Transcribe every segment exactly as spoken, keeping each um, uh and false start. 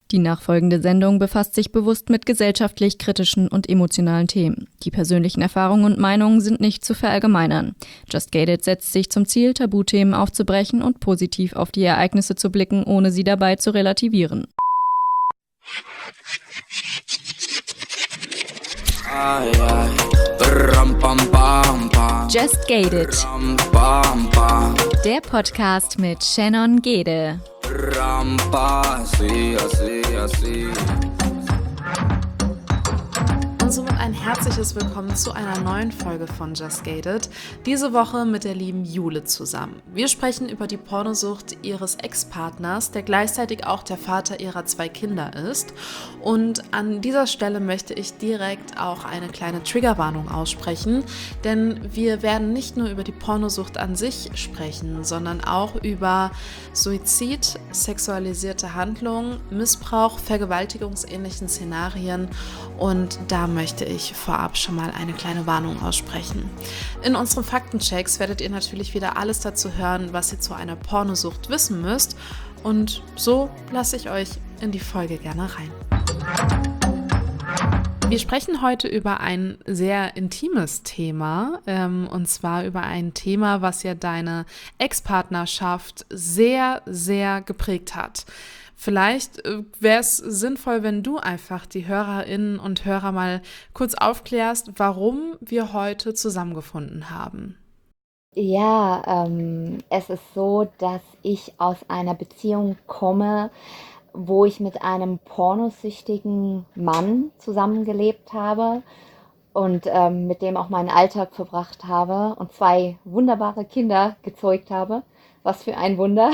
Die nachfolgende Sendung befasst sich bewusst mit gesellschaftlich kritischen und emotionalen Themen. Die persönlichen Erfahrungen und Meinungen sind nicht zu verallgemeinern. Just Gated setzt sich zum Ziel, Tabuthemen aufzubrechen und positiv auf die Ereignisse zu blicken, ohne sie dabei zu relativieren. Just Gated, der Podcast mit Shannon Gede. Und somit ein herzliches Willkommen zu einer neuen Folge von Just Gated. Diese Woche mit der lieben Jule zusammen. Wir sprechen über die Pornosucht ihres Ex-Partners, der gleichzeitig auch der Vater ihrer zwei Kinder ist. Und an dieser Stelle möchte ich direkt auch eine kleine Triggerwarnung aussprechen, denn wir werden nicht nur über die Pornosucht an sich sprechen, sondern auch über Suizid, sexualisierte Handlungen, Missbrauch, vergewaltigungsähnlichen Szenarien, und da möchte ich vorab schon mal eine kleine Warnung aussprechen. In unseren Faktenchecks werdet ihr natürlich wieder alles dazu hören, was ihr zu einer Pornosucht wissen müsst, und so lasse ich euch in die Folge gerne rein. Wir sprechen heute über ein sehr intimes Thema, ähm, und zwar über ein Thema, was ja deine Ex-Partnerschaft sehr, sehr geprägt hat. Vielleicht äh, wäre es sinnvoll, wenn du einfach die Hörerinnen und Hörer mal kurz aufklärst, warum wir heute zusammengefunden haben. Ja, ähm, es ist so, dass ich aus einer Beziehung komme, wo ich mit einem pornosüchtigen Mann zusammengelebt habe und ähm, mit dem auch meinen Alltag verbracht habe und zwei wunderbare Kinder gezeugt habe. Was für ein Wunder.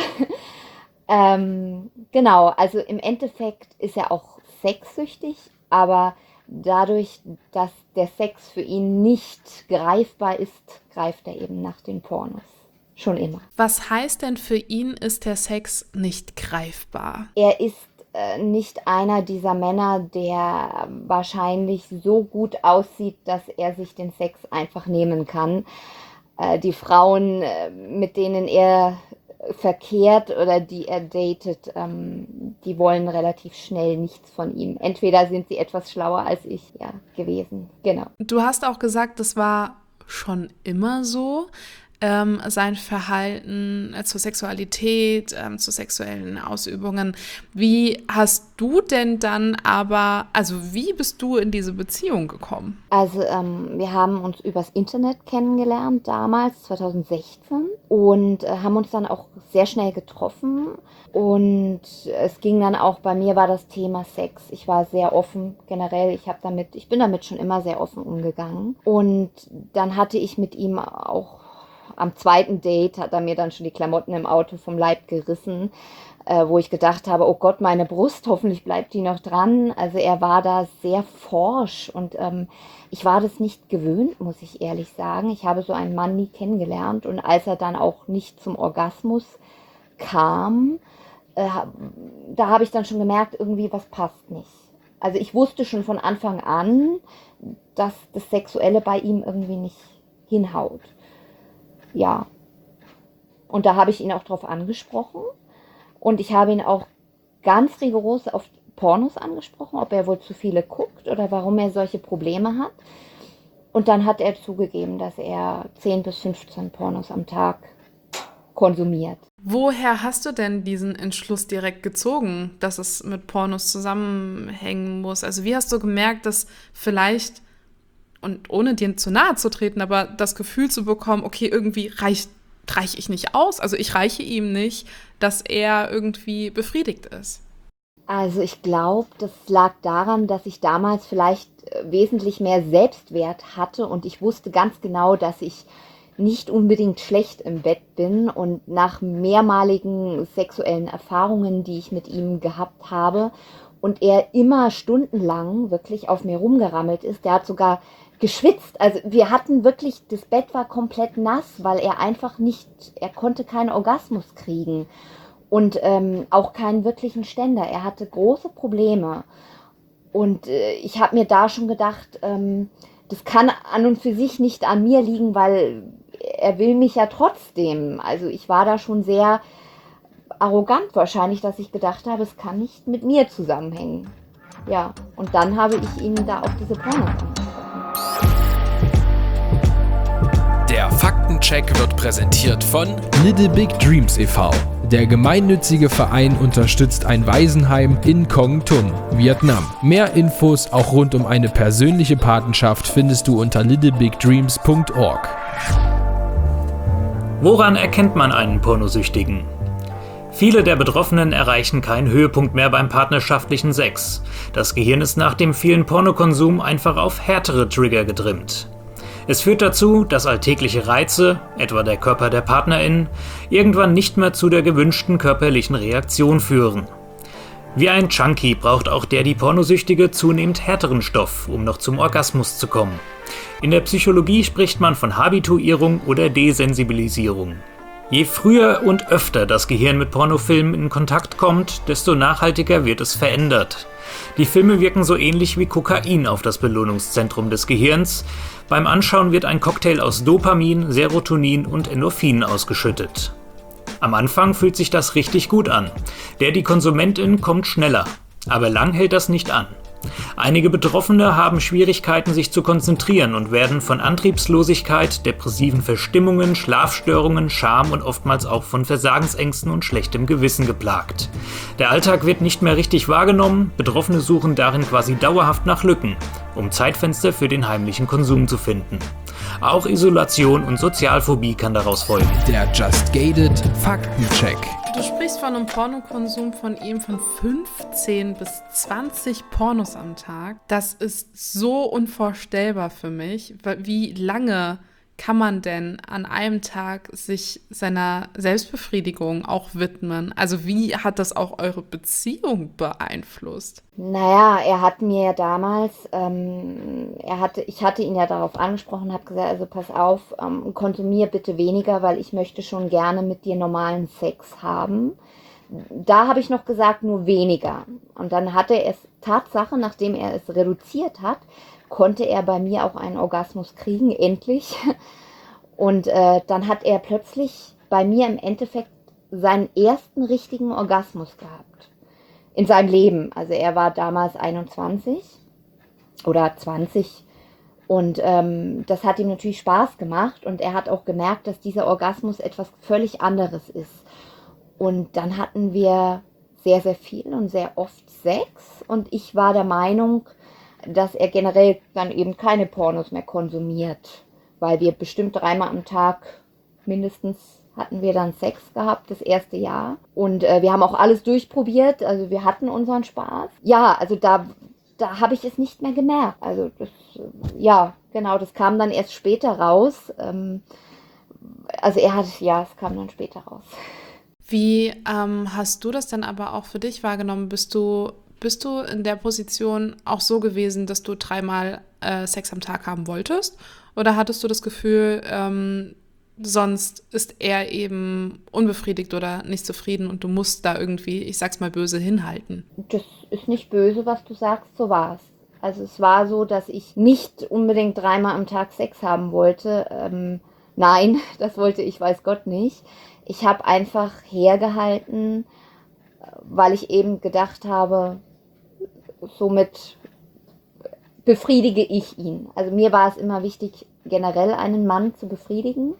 ähm, genau, also im Endeffekt ist er auch sexsüchtig, aber dadurch, dass der Sex für ihn nicht greifbar ist, greift er eben nach den Pornos. Schon immer. Was heißt denn, für ihn ist der Sex nicht greifbar? Er ist äh, nicht einer dieser Männer, der wahrscheinlich so gut aussieht, dass er sich den Sex einfach nehmen kann. Äh, die Frauen, äh, mit denen er verkehrt oder die er datet, ähm, die wollen relativ schnell nichts von ihm. Entweder sind sie etwas schlauer als ich ja, gewesen. Genau. Du hast auch gesagt, das war schon immer so. Ähm, sein Verhalten äh, zur Sexualität, ähm, zu sexuellen Ausübungen. Wie hast du denn dann aber, also wie bist du in diese Beziehung gekommen? Also ähm, wir haben uns übers Internet kennengelernt, damals, zwanzig sechzehn, und äh, haben uns dann auch sehr schnell getroffen. Und es ging dann auch, bei mir war das Thema Sex. Ich war sehr offen generell, ich habe damit, ich bin damit schon immer sehr offen umgegangen. Und dann hatte ich mit ihm auch am zweiten Date, hat er mir dann schon die Klamotten im Auto vom Leib gerissen, äh, wo ich gedacht habe, oh Gott, meine Brust, hoffentlich bleibt die noch dran. Also er war da sehr forsch und ähm, ich war das nicht gewöhnt, muss ich ehrlich sagen. Ich habe so einen Mann nie kennengelernt, und als er dann auch nicht zum Orgasmus kam, äh, da habe ich dann schon gemerkt, irgendwie was passt nicht. Also ich wusste schon von Anfang an, dass das Sexuelle bei ihm irgendwie nicht hinhaut. Ja, und da habe ich ihn auch drauf angesprochen, und ich habe ihn auch ganz rigoros auf Pornos angesprochen, ob er wohl zu viele guckt oder warum er solche Probleme hat. Und dann hat er zugegeben, dass er zehn bis fünfzehn Pornos am Tag konsumiert. Woher hast du denn diesen Entschluss direkt gezogen, dass es mit Pornos zusammenhängen muss? Also wie hast du gemerkt, dass vielleicht, und ohne dir zu nahe zu treten, aber das Gefühl zu bekommen, okay, irgendwie reicht, reiche ich nicht aus, also ich reiche ihm nicht, dass er irgendwie befriedigt ist? Also ich glaube, das lag daran, dass ich damals vielleicht wesentlich mehr Selbstwert hatte, und ich wusste ganz genau, dass ich nicht unbedingt schlecht im Bett bin, und nach mehrmaligen sexuellen Erfahrungen, die ich mit ihm gehabt habe, und er immer stundenlang wirklich auf mir rumgerammelt ist, der hat sogar geschwitzt. Also wir hatten wirklich, das Bett war komplett nass, weil er einfach nicht, er konnte keinen Orgasmus kriegen und ähm, auch keinen wirklichen Ständer. Er hatte große Probleme, und äh, ich habe mir da schon gedacht, ähm, das kann an und für sich nicht an mir liegen, weil er will mich ja trotzdem. Also ich war da schon sehr arrogant wahrscheinlich, dass ich gedacht habe, es kann nicht mit mir zusammenhängen. Ja, und dann habe ich ihn da auf diese Pornos angesprochen. Der Faktencheck wird präsentiert von Little Big Dreams e V Der gemeinnützige Verein unterstützt ein Waisenheim in Kong Tum, Vietnam. Mehr Infos auch rund um eine persönliche Patenschaft findest du unter little big dreams punkt org. Woran erkennt man einen Pornosüchtigen? Viele der Betroffenen erreichen keinen Höhepunkt mehr beim partnerschaftlichen Sex. Das Gehirn ist nach dem vielen Pornokonsum einfach auf härtere Trigger getrimmt. Es führt dazu, dass alltägliche Reize, etwa der Körper der PartnerInnen, irgendwann nicht mehr zu der gewünschten körperlichen Reaktion führen. Wie ein Junkie braucht auch der die Pornosüchtige zunehmend härteren Stoff, um noch zum Orgasmus zu kommen. In der Psychologie spricht man von Habituierung oder Desensibilisierung. Je früher und öfter das Gehirn mit Pornofilmen in Kontakt kommt, desto nachhaltiger wird es verändert. Die Filme wirken so ähnlich wie Kokain auf das Belohnungszentrum des Gehirns. Beim Anschauen wird ein Cocktail aus Dopamin, Serotonin und Endorphinen ausgeschüttet. Am Anfang fühlt sich das richtig gut an. Der die Konsumentin kommt schneller, aber lang hält das nicht an. Einige Betroffene haben Schwierigkeiten, sich zu konzentrieren und werden von Antriebslosigkeit, depressiven Verstimmungen, Schlafstörungen, Scham und oftmals auch von Versagensängsten und schlechtem Gewissen geplagt. Der Alltag wird nicht mehr richtig wahrgenommen, Betroffene suchen darin quasi dauerhaft nach Lücken, um Zeitfenster für den heimlichen Konsum zu finden. Auch Isolation und Sozialphobie kann daraus folgen. Der Just Gated Faktencheck. Du sprichst von einem Pornokonsum von ihm von fünfzehn bis zwanzig Pornos am Tag. Das ist so unvorstellbar für mich. Wie lange kann man denn an einem Tag sich seiner Selbstbefriedigung auch widmen? Also wie hat das auch eure Beziehung beeinflusst? Naja, er hat mir ja damals, ähm, er hatte, ich hatte ihn ja darauf angesprochen, habe gesagt, also pass auf, ähm, konsumier bitte weniger, weil ich möchte schon gerne mit dir normalen Sex haben. Da habe ich noch gesagt, nur weniger. Und dann hatte er es, Tatsache, nachdem er es reduziert hat, konnte er bei mir auch einen Orgasmus kriegen, endlich. Und äh, dann hat er plötzlich bei mir im Endeffekt seinen ersten richtigen Orgasmus gehabt. In seinem Leben. Also er war damals einundzwanzig oder zwanzig. Und ähm, das hat ihm natürlich Spaß gemacht. Und er hat auch gemerkt, dass dieser Orgasmus etwas völlig anderes ist. Und dann hatten wir sehr, sehr viel und sehr oft Sex. Und ich war der Meinung, dass er generell dann eben keine Pornos mehr konsumiert, weil wir bestimmt dreimal am Tag mindestens hatten wir dann Sex gehabt, das erste Jahr. Und äh, wir haben auch alles durchprobiert, also wir hatten unseren Spaß. Ja, also da, da habe ich es nicht mehr gemerkt. Also das, ja, genau, das kam dann erst später raus. Ähm, also er hat, ja, es kam dann später raus. Wie ähm, hast du das dann aber auch für dich wahrgenommen? Bist du Bist du in der Position auch so gewesen, dass du dreimal äh, Sex am Tag haben wolltest? Oder hattest du das Gefühl, ähm, sonst ist er eben unbefriedigt oder nicht zufrieden und du musst da irgendwie, ich sag's mal böse, hinhalten? Das ist nicht böse, was du sagst, so war es. Also es war so, dass ich nicht unbedingt dreimal am Tag Sex haben wollte. Ähm, nein, das wollte ich, weiß Gott nicht. Ich habe einfach hergehalten, weil ich eben gedacht habe, somit befriedige ich ihn. Also mir war es immer wichtig, generell einen Mann zu befriedigen.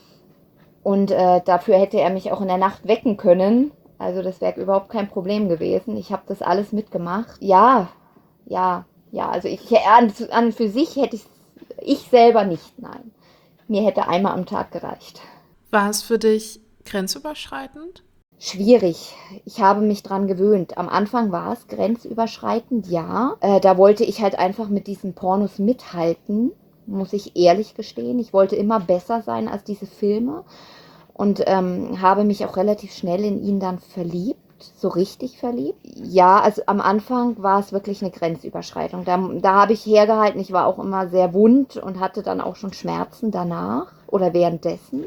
Und äh, dafür hätte er mich auch in der Nacht wecken können. Also das wäre überhaupt kein Problem gewesen. Ich habe das alles mitgemacht. Ja, ja, ja. Also ich, an, an für sich hätte ich ich selber nicht, nein. Mir hätte einmal am Tag gereicht. War es für dich grenzüberschreitend? Schwierig. Ich habe mich dran gewöhnt. Am Anfang war es grenzüberschreitend, ja. Äh, da wollte ich halt einfach mit diesen Pornos mithalten, muss ich ehrlich gestehen. Ich wollte immer besser sein als diese Filme und ähm, habe mich auch relativ schnell in ihn dann verliebt, so richtig verliebt. Ja, also am Anfang war es wirklich eine Grenzüberschreitung. Da, da habe ich hergehalten. Ich war auch immer sehr wund und hatte dann auch schon Schmerzen danach oder währenddessen.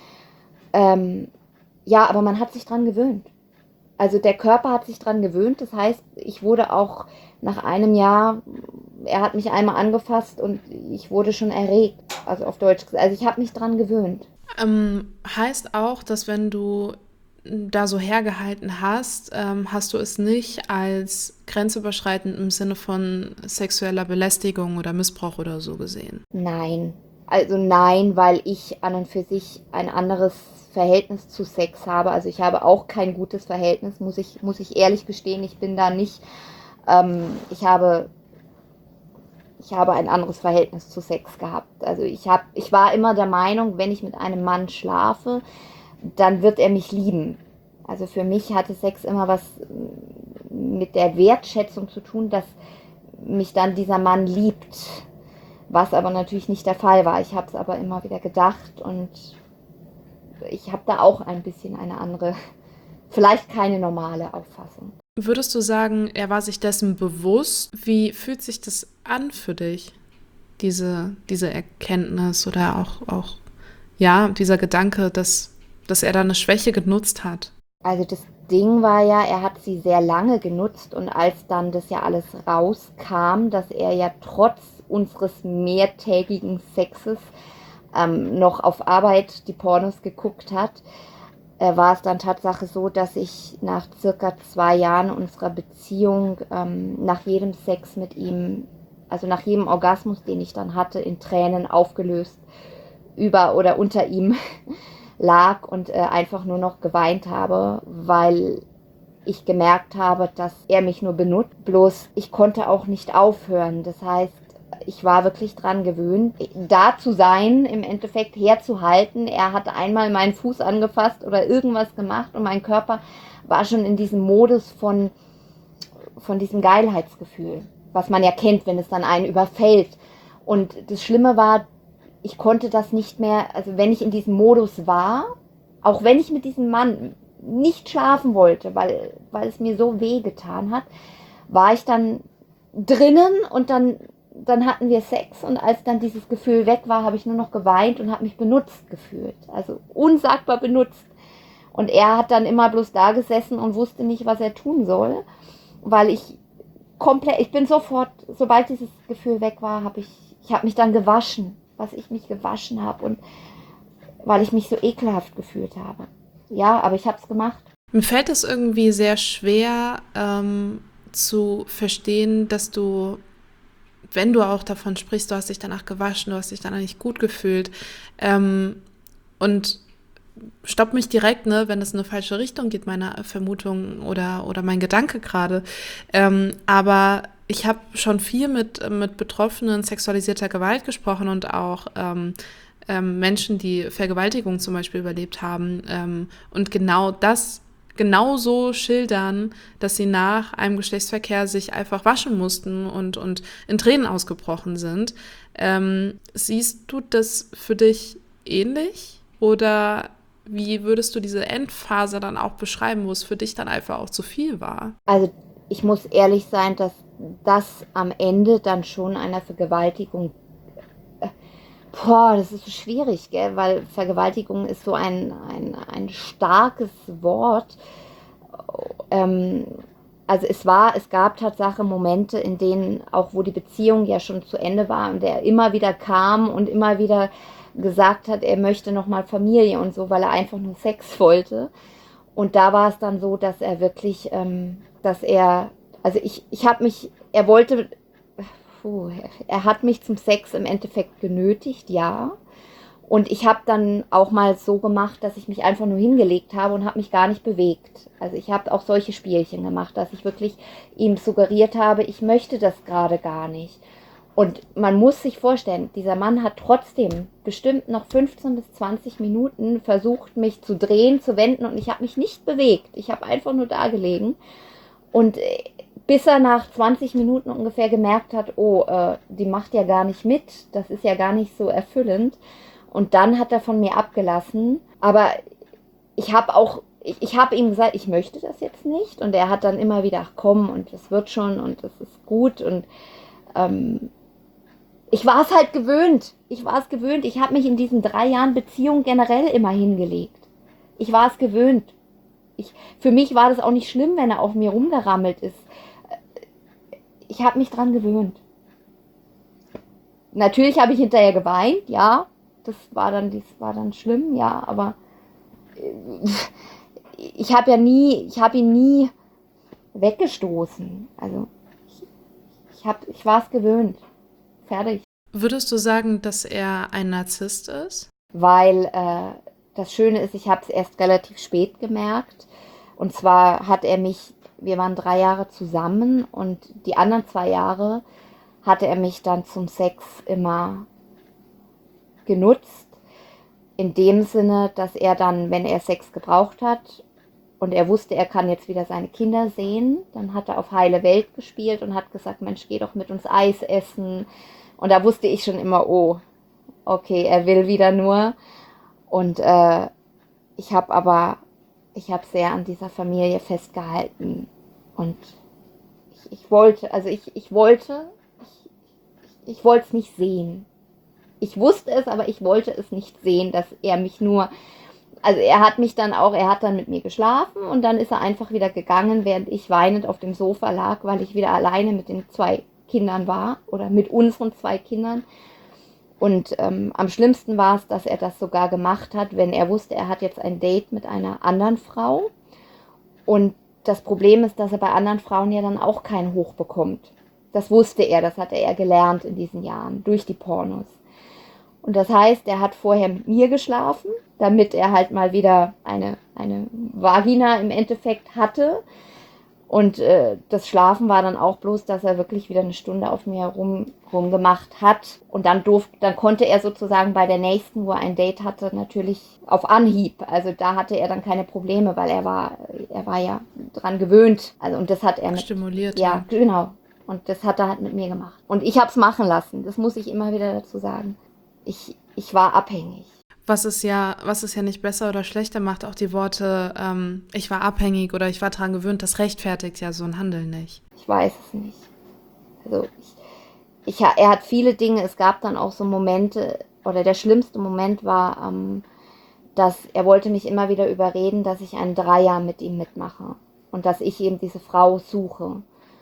Ähm, Ja, aber man hat sich dran gewöhnt. Also der Körper hat sich dran gewöhnt. Das heißt, ich wurde auch nach einem Jahr, er hat mich einmal angefasst und ich wurde schon erregt. Also auf Deutsch gesagt. Also ich habe mich dran gewöhnt. Ähm, heißt auch, dass wenn du da so hergehalten hast, ähm, hast du es nicht als grenzüberschreitend im Sinne von sexueller Belästigung oder Missbrauch oder so gesehen? Nein, also nein, weil ich an und für sich ein anderes Verhältnis zu Sex habe. Also ich habe auch kein gutes Verhältnis, muss ich, muss ich ehrlich gestehen. Ich bin da nicht, ähm, ich habe, ich habe ein anderes Verhältnis zu Sex gehabt. Also ich habe, ich war immer der Meinung, wenn ich mit einem Mann schlafe, dann wird er mich lieben. Also für mich hatte Sex immer was mit der Wertschätzung zu tun, dass mich dann dieser Mann liebt. Was aber natürlich nicht der Fall war. Ich habe es aber immer wieder gedacht und ich habe da auch ein bisschen eine andere, vielleicht keine normale Auffassung. Würdest du sagen, er war sich dessen bewusst? Wie fühlt sich das an für dich, diese, diese Erkenntnis oder auch, auch ja, dieser Gedanke, dass, dass er da eine Schwäche genutzt hat? Also das Ding war ja, er hat sie sehr lange genutzt und als dann das ja alles rauskam, dass er ja trotz unseres mehrtägigen Sexes ähm, noch auf Arbeit die Pornos geguckt hat, äh, war es dann Tatsache so, dass ich nach circa zwei Jahren unserer Beziehung ähm, nach jedem Sex mit ihm, also nach jedem Orgasmus, den ich dann hatte, in Tränen aufgelöst über oder unter ihm lag und äh, einfach nur noch geweint habe, weil ich gemerkt habe, dass er mich nur benutzt. Bloß ich konnte auch nicht aufhören. Das heißt, ich war wirklich dran gewöhnt, da zu sein, im Endeffekt herzuhalten. Er hatte einmal meinen Fuß angefasst oder irgendwas gemacht und mein Körper war schon in diesem Modus von, von diesem Geilheitsgefühl, was man ja kennt, wenn es dann einen überfällt. Und das Schlimme war, ich konnte das nicht mehr, also wenn ich in diesem Modus war, auch wenn ich mit diesem Mann nicht schlafen wollte, weil, weil es mir so weh getan hat, war ich dann drinnen und dann, dann hatten wir Sex und als dann dieses Gefühl weg war, habe ich nur noch geweint und habe mich benutzt gefühlt, also unsagbar benutzt. Und er hat dann immer bloß da gesessen und wusste nicht, was er tun soll, weil ich komplett, ich bin sofort, sobald dieses Gefühl weg war, habe ich, ich habe mich dann gewaschen, was ich mich gewaschen habe und weil ich mich so ekelhaft gefühlt habe. Ja, aber ich habe es gemacht. Mir fällt es irgendwie sehr schwer ähm, zu verstehen, dass du, wenn du auch davon sprichst, du hast dich danach gewaschen, du hast dich danach nicht gut gefühlt ähm, und stopp mich direkt, ne, wenn es in eine falsche Richtung geht, meine Vermutung oder, oder mein Gedanke gerade. Ähm, aber ich habe schon viel mit, mit Betroffenen sexualisierter Gewalt gesprochen und auch ähm, ähm, Menschen, die Vergewaltigung zum Beispiel überlebt haben ähm, und genau das genauso schildern, dass sie nach einem Geschlechtsverkehr sich einfach waschen mussten und, und in Tränen ausgebrochen sind. Ähm, siehst du das für dich ähnlich oder wie würdest du diese Endphase dann auch beschreiben, wo es für dich dann einfach auch zu viel war? Also ich muss ehrlich sein, dass das am Ende dann schon einer Vergewaltigung, äh, boah, das ist so schwierig, gell? Weil Vergewaltigung ist so ein, ein, ein starkes Wort. Ähm, also es war, es gab Tatsache Momente, in denen auch, wo die Beziehung ja schon zu Ende war und er immer wieder kam und immer wieder gesagt hat, er möchte nochmal Familie und so, weil er einfach nur Sex wollte. Und da war es dann so, dass er wirklich, ähm, dass er, also ich, ich habe mich, er wollte, puh, er hat mich zum Sex im Endeffekt genötigt, ja. Und ich habe dann auch mal so gemacht, dass ich mich einfach nur hingelegt habe und habe mich gar nicht bewegt. Also ich habe auch solche Spielchen gemacht, dass ich wirklich ihm suggeriert habe, ich möchte das gerade gar nicht. Und man muss sich vorstellen, dieser Mann hat trotzdem bestimmt noch fünfzehn bis zwanzig Minuten versucht, mich zu drehen, zu wenden und ich habe mich nicht bewegt. Ich habe einfach nur da gelegen. Und bis er nach zwanzig Minuten ungefähr gemerkt hat, oh, äh, die macht ja gar nicht mit, das ist ja gar nicht so erfüllend. Und dann hat er von mir abgelassen. Aber ich habe auch, ich, ich habe ihm gesagt, ich möchte das jetzt nicht. Und er hat dann immer wieder, ach komm, und das wird schon und das ist gut. Und ähm, ich war es halt gewöhnt. Ich war es gewöhnt. Ich habe mich in diesen drei Jahren Beziehung generell immer hingelegt. Ich war es gewöhnt. Ich, für mich war das auch nicht schlimm, wenn er auf mir rumgerammelt ist. Ich habe mich dran gewöhnt. Natürlich habe ich hinterher geweint, ja. Das war dann, das war dann schlimm, ja. Aber ich habe ja nie, ich habe ihn nie weggestoßen. Also ich, ich, hab, ich war es gewöhnt. Fertig. Würdest du sagen, dass er ein Narzisst ist? Weil äh, das Schöne ist, ich habe es erst relativ spät gemerkt. Und zwar hat er mich, wir waren drei Jahre zusammen und die anderen zwei Jahre hatte er mich dann zum Sex immer genutzt. In dem Sinne, dass er dann, wenn er Sex gebraucht hat und er wusste, er kann jetzt wieder seine Kinder sehen, dann hat er auf heile Welt gespielt und hat gesagt, Mensch, geh doch mit uns Eis essen. Und da wusste ich schon immer, oh, okay, er will wieder nur. Und äh, ich habe aber, ich habe sehr an dieser Familie festgehalten. Und ich, ich wollte, also ich, ich wollte, ich, ich, ich wollte es nicht sehen. Ich wusste es, aber ich wollte es nicht sehen, dass er mich nur, also er hat mich dann auch, er hat dann mit mir geschlafen und dann ist er einfach wieder gegangen, während ich weinend auf dem Sofa lag, weil ich wieder alleine mit den zwei Kindern war oder mit unseren zwei Kindern. Und ähm, am schlimmsten war es, dass er das sogar gemacht hat, wenn er wusste, er hat jetzt ein Date mit einer anderen Frau. Und das Problem ist, dass er bei anderen Frauen ja dann auch keinen Hoch bekommt. Das wusste er, das hatte er gelernt in diesen Jahren durch die Pornos. Und das heißt, er hat vorher mit mir geschlafen, damit er halt mal wieder eine, eine Vagina im Endeffekt hatte. Und äh, das Schlafen war dann auch bloß, dass er wirklich wieder eine Stunde auf mir herum rumgemacht hat. Und dann durfte, dann konnte er sozusagen bei der nächsten, wo er ein Date hatte, natürlich auf Anhieb. Also da hatte er dann keine Probleme, weil er war, er war ja dran gewöhnt. Also und das hat er mit, stimuliert. Ja, ja, genau. Und das hat er halt mit mir gemacht. Und ich habe es machen lassen. Das muss ich immer wieder dazu sagen. Ich, ich war abhängig. Was es ja, was es ja nicht besser oder schlechter macht, auch die Worte, ähm, ich war abhängig oder ich war daran gewöhnt, das rechtfertigt ja so ein Handeln nicht. Ich weiß es nicht. Also ich, ich, er hat viele Dinge, es gab dann auch so Momente, oder der schlimmste Moment war, ähm, dass er wollte mich immer wieder überreden, dass ich einen Dreier mit ihm mitmache und dass ich eben diese Frau suche.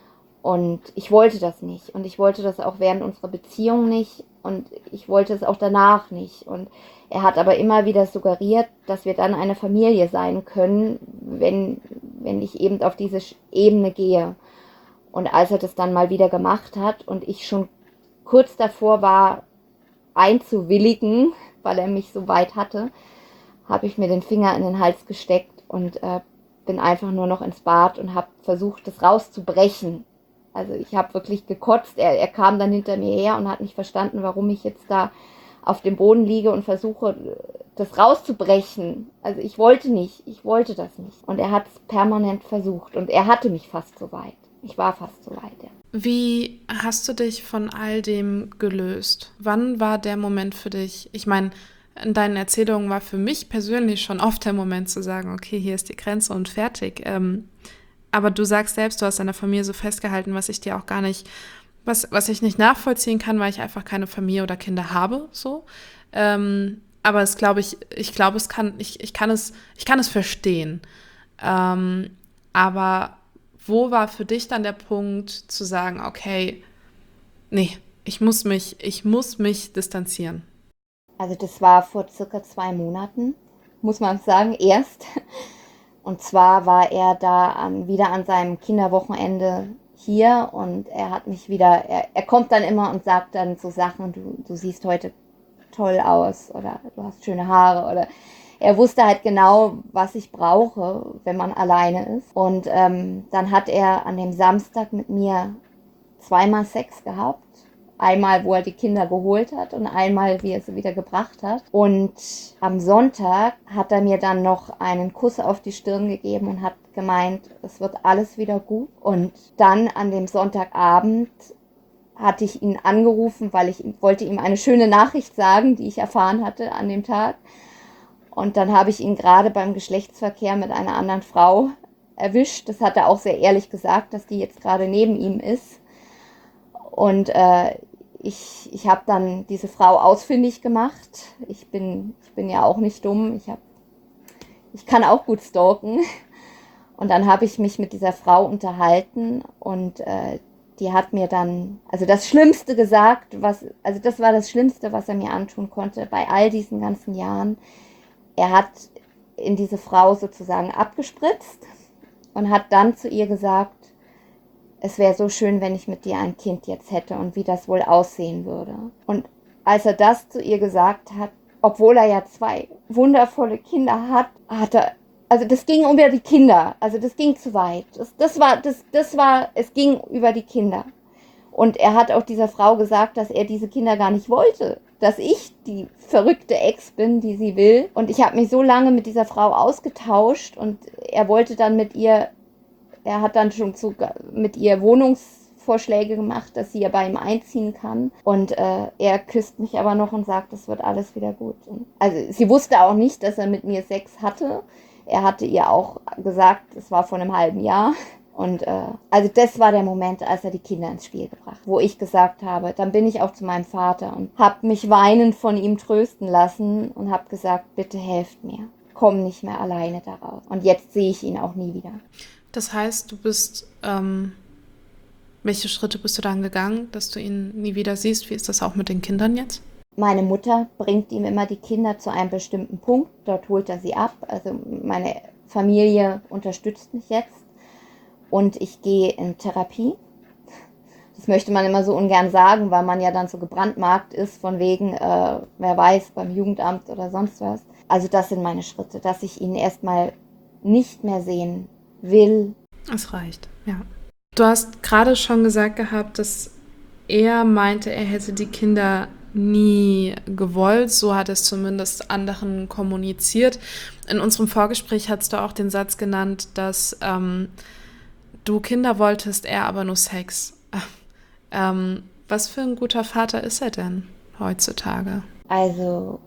Und ich wollte das nicht und ich wollte das auch während unserer Beziehung nicht und ich wollte es auch danach nicht. Und er hat aber immer wieder suggeriert, dass wir dann eine Familie sein können, wenn, wenn ich eben auf diese Ebene gehe. Und als er das dann mal wieder gemacht hat und ich schon kurz davor war, einzuwilligen, weil er mich so weit hatte, habe ich mir den Finger in den Hals gesteckt und äh, bin einfach nur noch ins Bad und habe versucht, das rauszubrechen. Also ich habe wirklich gekotzt. Er, er kam dann hinter mir her und hat nicht verstanden, warum ich jetzt da auf dem Boden liege und versuche, das rauszubrechen. Also ich wollte nicht, ich wollte das nicht. Und er hat es permanent versucht und er hatte mich fast so weit. Ich war fast so weit, ja. Wie hast du dich von all dem gelöst? Wann war der Moment für dich? Ich meine, in deinen Erzählungen war für mich persönlich schon oft der Moment zu sagen, okay, hier ist die Grenze und fertig. Ähm, aber du sagst selbst, du hast deiner Familie so festgehalten, was ich dir auch gar nicht, was, was ich nicht nachvollziehen kann, weil ich einfach keine Familie oder Kinder habe, so. Ähm, aber es glaube ich, ich glaube, es kann, ich, ich kann es, ich kann es verstehen. Ähm, aber wo war für dich dann der Punkt zu sagen, okay, nee, ich muss mich, ich muss mich distanzieren? Also das war vor circa zwei Monaten, muss man sagen, erst. Und zwar war er da an, wieder an seinem Kinderwochenende hier und er hat mich wieder, er, er kommt dann immer und sagt dann so Sachen, du, du siehst heute toll aus oder du hast schöne Haare oder er wusste halt genau, was ich brauche, wenn man alleine ist. Und ähm, dann hat er an dem Samstag mit mir zweimal Sex gehabt. Einmal, wo er die Kinder geholt hat und einmal, wie er sie wieder gebracht hat. Und am Sonntag hat er mir dann noch einen Kuss auf die Stirn gegeben und hat gemeint, es wird alles wieder gut. Und dann an dem Sonntagabend hatte ich ihn angerufen, weil ich wollte ihm eine schöne Nachricht sagen, die ich erfahren hatte an dem Tag. Und dann habe ich ihn gerade beim Geschlechtsverkehr mit einer anderen Frau erwischt. Das hat er auch sehr ehrlich gesagt, dass die jetzt gerade neben ihm ist. Und äh, ich, ich habe dann diese Frau ausfindig gemacht. Ich bin, ich bin ja auch nicht dumm. Ich, hab, ich kann auch gut stalken. Und dann habe ich mich mit dieser Frau unterhalten und äh, die hat mir dann, also das Schlimmste gesagt, was, also das war das Schlimmste, was er mir antun konnte bei all diesen ganzen Jahren. Er hat in diese Frau sozusagen abgespritzt und hat dann zu ihr gesagt, es wäre so schön, wenn ich mit dir ein Kind jetzt hätte und wie das wohl aussehen würde. Und als er das zu ihr gesagt hat, obwohl er ja zwei wundervolle Kinder hat, hat er, also das ging über die Kinder, also das ging zu weit. Das, das war, das, das war, es ging über die Kinder. Und er hat auch dieser Frau gesagt, dass er diese Kinder gar nicht wollte, dass ich die verrückte Ex bin, die sie will. Und ich habe mich so lange mit dieser Frau ausgetauscht und er wollte dann mit ihr, er hat dann schon zu, mit ihr Wohnungsvorschläge gemacht, dass sie ja bei ihm einziehen kann. Und äh, er küsst mich aber noch und sagt, es wird alles wieder gut. Und also sie wusste auch nicht, dass er mit mir Sex hatte. Er hatte ihr auch gesagt, es war vor einem halben Jahr. Und äh, also das war der Moment, als er die Kinder ins Spiel gebracht hat, wo ich gesagt habe, dann bin ich auch zu meinem Vater und habe mich weinend von ihm trösten lassen und habe gesagt, bitte helft mir, komm nicht mehr alleine daraus. Und jetzt sehe ich ihn auch nie wieder. Das heißt, du bist, ähm, welche Schritte bist du dann gegangen, dass du ihn nie wieder siehst? Wie ist das auch mit den Kindern jetzt? Meine Mutter bringt ihm immer die Kinder zu einem bestimmten Punkt, dort holt er sie ab. Also meine Familie unterstützt mich jetzt. Und ich gehe in Therapie. Das möchte man immer so ungern sagen, weil man ja dann so gebrandmarkt ist, von wegen, äh, wer weiß, beim Jugendamt oder sonst was. Also das sind meine Schritte, dass ich ihn erstmal nicht mehr sehen will. Es reicht, ja. Du hast gerade schon gesagt gehabt, dass er meinte, er hätte die Kinder nie gewollt. So hat es zumindest anderen kommuniziert. In unserem Vorgespräch hast du auch den Satz genannt, dass ähm, du Kinder wolltest, er aber nur Sex. Ähm, was für ein guter Vater ist er denn heutzutage? Also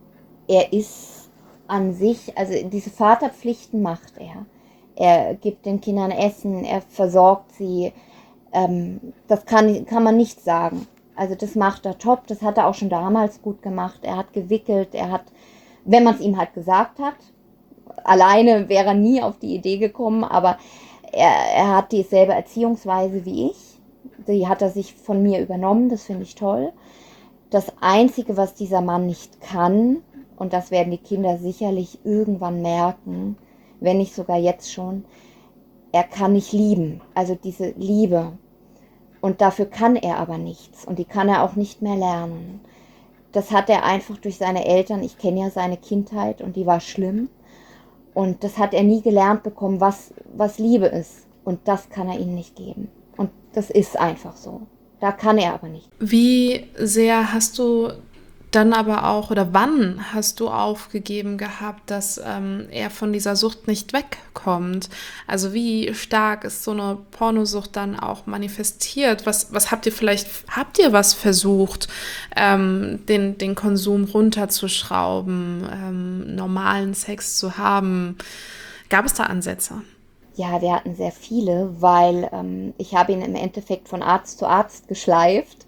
er ist an sich, also diese Vaterpflichten macht er. Er gibt den Kindern Essen, er versorgt sie. Ähm, das kann, kann man nicht sagen. Also das macht er top, das hat er auch schon damals gut gemacht. Er hat gewickelt, er hat, wenn man es ihm halt gesagt hat, alleine wäre er nie auf die Idee gekommen, aber er, er hat dieselbe Erziehungsweise wie ich. Die hat er sich von mir übernommen, das finde ich toll. Das Einzige, was dieser Mann nicht kann, und das werden die Kinder sicherlich irgendwann merken, wenn nicht sogar jetzt schon, er kann nicht lieben, also diese Liebe. Und dafür kann er aber nichts und die kann er auch nicht mehr lernen. Das hat er einfach durch seine Eltern, ich kenne ja seine Kindheit und die war schlimm. Und das hat er nie gelernt bekommen, was, was Liebe ist. Und das kann er ihnen nicht geben. Und das ist einfach so. Da kann er aber nicht. Wie sehr hast du dann aber auch, oder wann hast du aufgegeben gehabt, dass ähm, er von dieser Sucht nicht wegkommt? Also wie stark ist so eine Pornosucht dann auch manifestiert? Was, was habt ihr vielleicht, habt ihr was versucht, ähm, den, den Konsum runterzuschrauben, ähm, normalen Sex zu haben? Gab es da Ansätze? Ja, wir hatten sehr viele, weil ähm, ich habe ihn im Endeffekt von Arzt zu Arzt geschleift.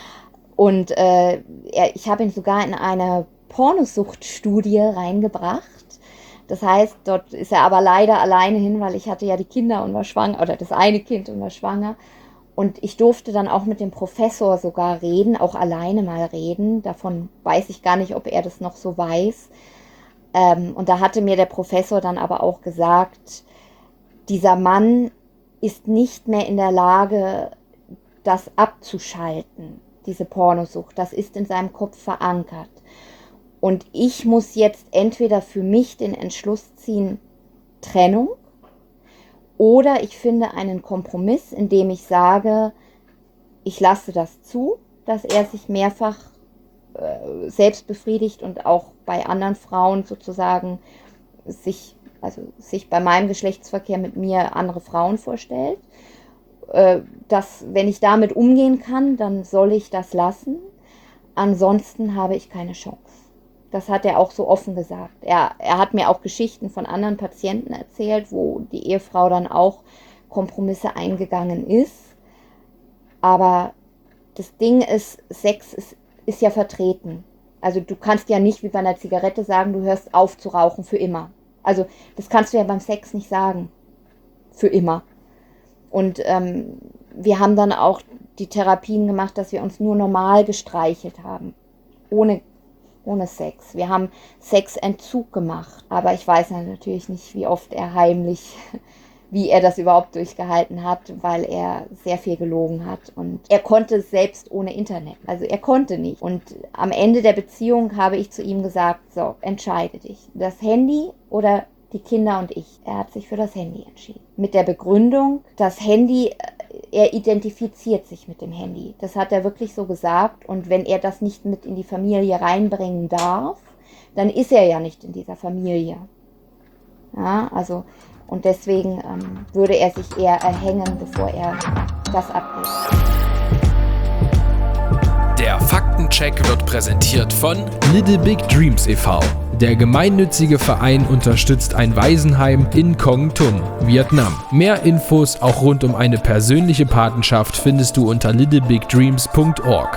Und äh, er, ich habe ihn sogar in eine Pornosuchtstudie reingebracht. Das heißt, dort ist er aber leider alleine hin, weil ich hatte ja die Kinder und war schwanger, oder das eine Kind und war schwanger. Und ich durfte dann auch mit dem Professor sogar reden, auch alleine mal reden. Davon weiß ich gar nicht, ob er das noch so weiß. Ähm, und da hatte mir der Professor dann aber auch gesagt, dieser Mann ist nicht mehr in der Lage, das abzuschalten. Diese Pornosucht, das ist in seinem Kopf verankert. Und ich muss jetzt entweder für mich den Entschluss ziehen, Trennung, oder ich finde einen Kompromiss, in dem ich sage, ich lasse das zu, dass er sich mehrfach äh, selbst befriedigt und auch bei anderen Frauen sozusagen sich, also sich bei meinem Geschlechtsverkehr mit mir andere Frauen vorstellt. Dass, wenn ich damit umgehen kann, dann soll ich das lassen. Ansonsten habe ich keine Chance. Das hat er auch so offen gesagt. Er, er hat mir auch Geschichten von anderen Patienten erzählt, wo die Ehefrau dann auch Kompromisse eingegangen ist. Aber das Ding ist, Sex ist, ist ja vertreten. Also du kannst ja nicht wie bei einer Zigarette sagen, du hörst auf zu rauchen für immer. Also das kannst du ja beim Sex nicht sagen. Für immer. Und ähm, wir haben dann auch die Therapien gemacht, dass wir uns nur normal gestreichelt haben. Ohne ohne Sex. Wir haben Sexentzug gemacht, aber ich weiß natürlich nicht, wie oft er heimlich, wie er das überhaupt durchgehalten hat, weil er sehr viel gelogen hat und er konnte selbst ohne Internet, also er konnte nicht. Und am Ende der Beziehung habe ich zu ihm gesagt, so, entscheide dich, das Handy oder die Kinder und ich. Er hat sich für das Handy entschieden. Mit der Begründung, das Handy, er identifiziert sich mit dem Handy. Das hat er wirklich so gesagt. Und wenn er das nicht mit in die Familie reinbringen darf, dann ist er ja nicht in dieser Familie. Ja, also, und deswegen ähm, würde er sich eher erhängen, bevor er das abgibt. Der Faktencheck wird präsentiert von Little Big Dreams e V Der gemeinnützige Verein unterstützt ein Waisenheim in Kong Tum, Vietnam. Mehr Infos auch rund um eine persönliche Patenschaft findest du unter little big dreams punkt org.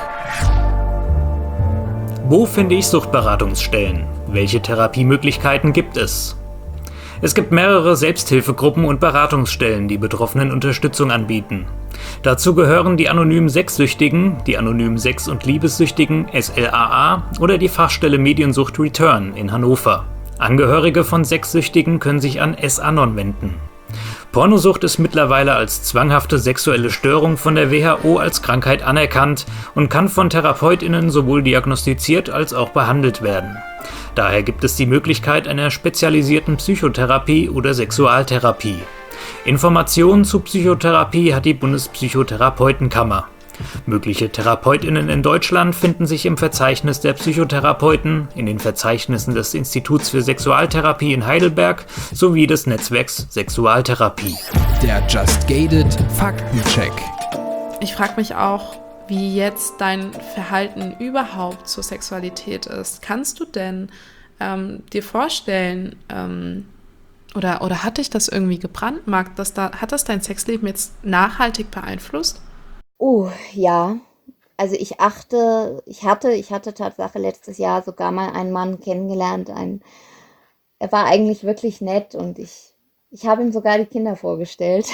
Wo finde ich Suchtberatungsstellen? Welche Therapiemöglichkeiten gibt es? Es gibt mehrere Selbsthilfegruppen und Beratungsstellen, die Betroffenen Unterstützung anbieten. Dazu gehören die anonymen Sexsüchtigen, die anonymen Sex- und Liebessüchtigen S L A A oder die Fachstelle Mediensucht Return in Hannover. Angehörige von Sexsüchtigen können sich an S-Anon wenden. Pornosucht ist mittlerweile als zwanghafte sexuelle Störung von der W H O als Krankheit anerkannt und kann von TherapeutInnen sowohl diagnostiziert als auch behandelt werden. Daher gibt es die Möglichkeit einer spezialisierten Psychotherapie oder Sexualtherapie. Informationen zu Psychotherapie hat die Bundespsychotherapeutenkammer. Mögliche TherapeutInnen in Deutschland finden sich im Verzeichnis der Psychotherapeuten, in den Verzeichnissen des Instituts für Sexualtherapie in Heidelberg sowie des Netzwerks Sexualtherapie. Der Just Gated Faktencheck. Ich frage mich auch, wie jetzt dein Verhalten überhaupt zur Sexualität ist. Kannst du denn ähm, dir vorstellen, ähm, oder, oder hat dich das irgendwie gebrandmarkt, dass da, hat das dein Sexleben jetzt nachhaltig beeinflusst? Oh, ja. Also ich achte, ich hatte, ich hatte Tatsache letztes Jahr sogar mal einen Mann kennengelernt. Ein, er war eigentlich wirklich nett und ich, ich habe ihm sogar die Kinder vorgestellt.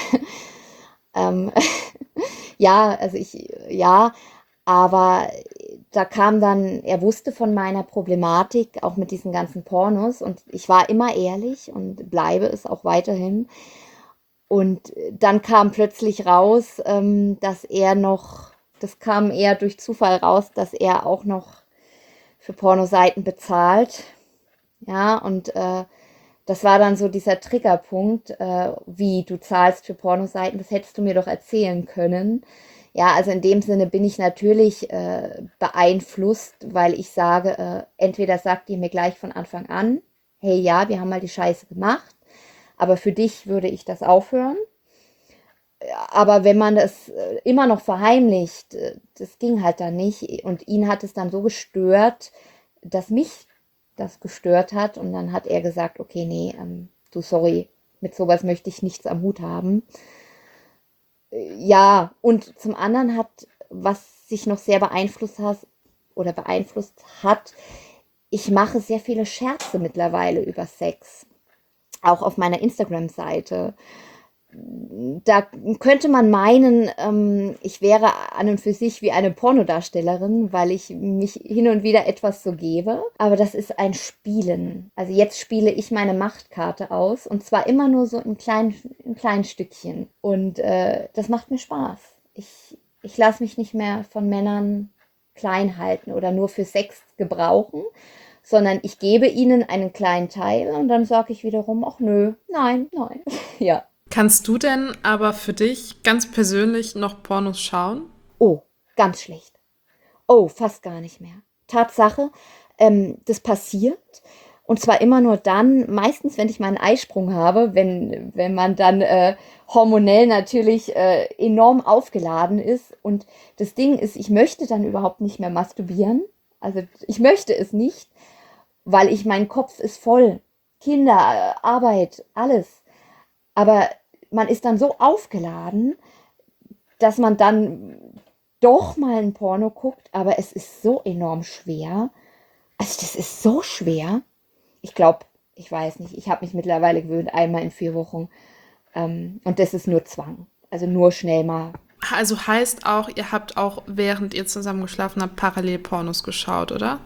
ähm, ja, also ich, ja, aber da kam dann, er wusste von meiner Problematik, auch mit diesen ganzen Pornos und ich war immer ehrlich und bleibe es auch weiterhin. Und dann kam plötzlich raus, ähm, dass er noch, das kam eher durch Zufall raus, dass er auch noch für Pornoseiten bezahlt. Ja, und äh, das war dann so dieser Triggerpunkt, äh, wie du zahlst für Pornoseiten, das hättest du mir doch erzählen können. Ja, also in dem Sinne bin ich natürlich äh, beeinflusst, weil ich sage, äh, entweder sagt ihr mir gleich von Anfang an, hey ja, wir haben mal die Scheiße gemacht, aber für dich würde ich das aufhören. Aber wenn man das immer noch verheimlicht, das ging halt dann nicht. Und ihn hat es dann so gestört, dass mich das gestört hat. Und dann hat er gesagt, okay, nee, ähm, du, sorry, mit sowas möchte ich nichts am Hut haben. Ja, und zum anderen hat, was sich noch sehr beeinflusst hat, oder beeinflusst hat, ich mache sehr viele Scherze mittlerweile über Sex. Auch auf meiner Instagram-Seite. Da könnte man meinen, ähm, ich wäre an und für sich wie eine Pornodarstellerin, weil ich mich hin und wieder etwas so gebe. Aber das ist ein Spielen. Also jetzt spiele ich meine Machtkarte aus und zwar immer nur so in kleinen, in kleinen Stückchen. Und äh, das macht mir Spaß. Ich, ich lasse mich nicht mehr von Männern klein halten oder nur für Sex gebrauchen, sondern ich gebe ihnen einen kleinen Teil und dann sage ich wiederum, ach nö, nein, nein, ja. Kannst du denn aber für dich ganz persönlich noch Pornos schauen? Oh, ganz schlecht. Oh, fast gar nicht mehr. Tatsache, ähm, das passiert und zwar immer nur dann, meistens wenn ich mal einen Eisprung habe, wenn, wenn man dann äh, hormonell natürlich äh, enorm aufgeladen ist und das Ding ist, ich möchte dann überhaupt nicht mehr masturbieren, also ich möchte es nicht, weil ich, mein Kopf ist voll, Kinder, Arbeit, alles, aber man ist dann so aufgeladen, dass man dann doch mal ein Porno guckt, aber es ist so enorm schwer. Also das ist so schwer. Ich glaube, ich weiß nicht, ich habe mich mittlerweile gewöhnt, einmal in vier Wochen. Ähm, und das ist nur Zwang. Also nur schnell mal. Also heißt auch, ihr habt auch, während ihr zusammen geschlafen habt, parallel Pornos geschaut, oder? Ja,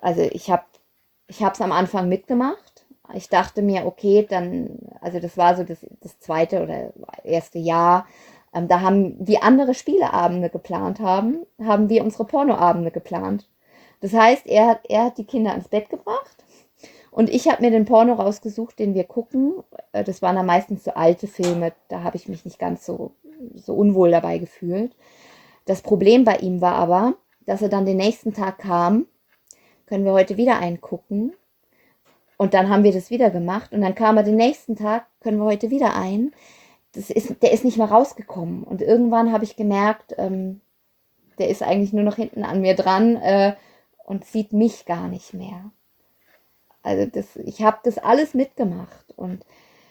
Also ich habe ich habe es am Anfang mitgemacht. Ich dachte mir, okay, dann, also das war so das, das zweite oder erste Jahr, ähm, da haben wir andere Spieleabende geplant haben, haben wir unsere Pornoabende geplant. Das heißt, er hat, er hat die Kinder ins Bett gebracht und ich habe mir den Porno rausgesucht, den wir gucken. Äh, Das waren dann meistens so alte Filme, da habe ich mich nicht ganz so, so unwohl dabei gefühlt. Das Problem bei ihm war aber, dass er dann den nächsten Tag kam, können wir heute wieder einen gucken. Und dann haben wir das wieder gemacht und dann kam er den nächsten Tag, können wir heute wieder ein. Das ist, der ist nicht mehr rausgekommen. Und irgendwann habe ich gemerkt, ähm, der ist eigentlich nur noch hinten an mir dran äh, und sieht mich gar nicht mehr. Also das, ich habe das alles mitgemacht. Und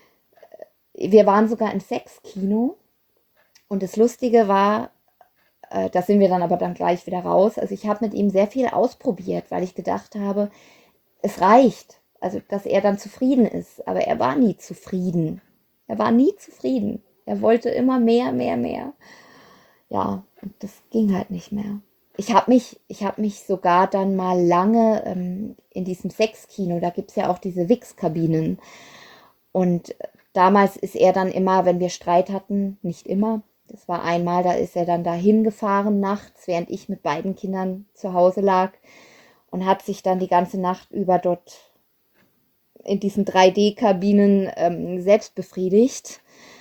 wir waren sogar im Sexkino. Und das Lustige war, äh, da sind wir dann aber dann gleich wieder raus. Also ich habe mit ihm sehr viel ausprobiert, weil ich gedacht habe, es reicht. Also, dass er dann zufrieden ist. Aber er war nie zufrieden. Er war nie zufrieden. Er wollte immer mehr, mehr, mehr. Ja, und das ging halt nicht mehr. Ich habe mich, ich hab mich sogar dann mal lange ähm, in diesem Sexkino, da gibt es ja auch diese Wichskabinen. Und damals ist er dann immer, wenn wir Streit hatten, nicht immer, das war einmal, da ist er dann dahin gefahren nachts, während ich mit beiden Kindern zu Hause lag und hat sich dann die ganze Nacht über dort in diesen drei D-Kabinen ähm, selbst befriedigt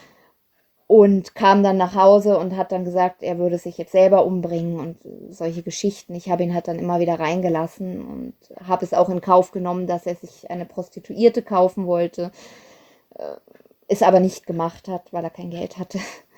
und kam dann nach Hause und hat dann gesagt, er würde sich jetzt selber umbringen und solche Geschichten. Ich habe ihn halt dann immer wieder reingelassen und habe es auch in Kauf genommen, dass er sich eine Prostituierte kaufen wollte, äh, es aber nicht gemacht hat, weil er kein Geld hatte.